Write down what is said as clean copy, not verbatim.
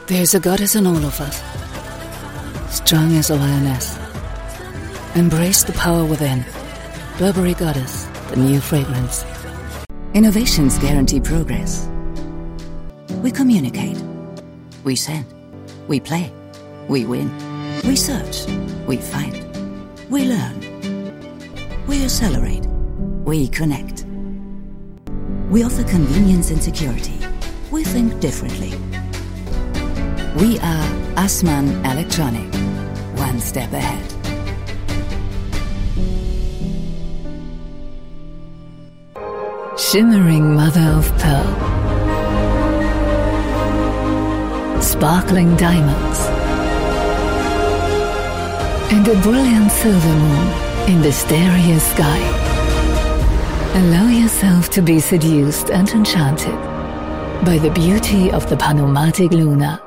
There's a goddess in all of us, strong as a lioness. Embrace the power within. Burberry Goddess, the new fragrance. Innovations guarantee progress. We communicate. We send. We play. We win. We search. We find. We learn. We accelerate. We connect. We offer convenience and security. We think differently. We are Assmann Electronic. One step ahead. Shimmering mother of pearl. Sparkling diamonds. And a brilliant silver moon in the starry sky. Allow yourself to be seduced and enchanted by the beauty of the Panomatic Luna.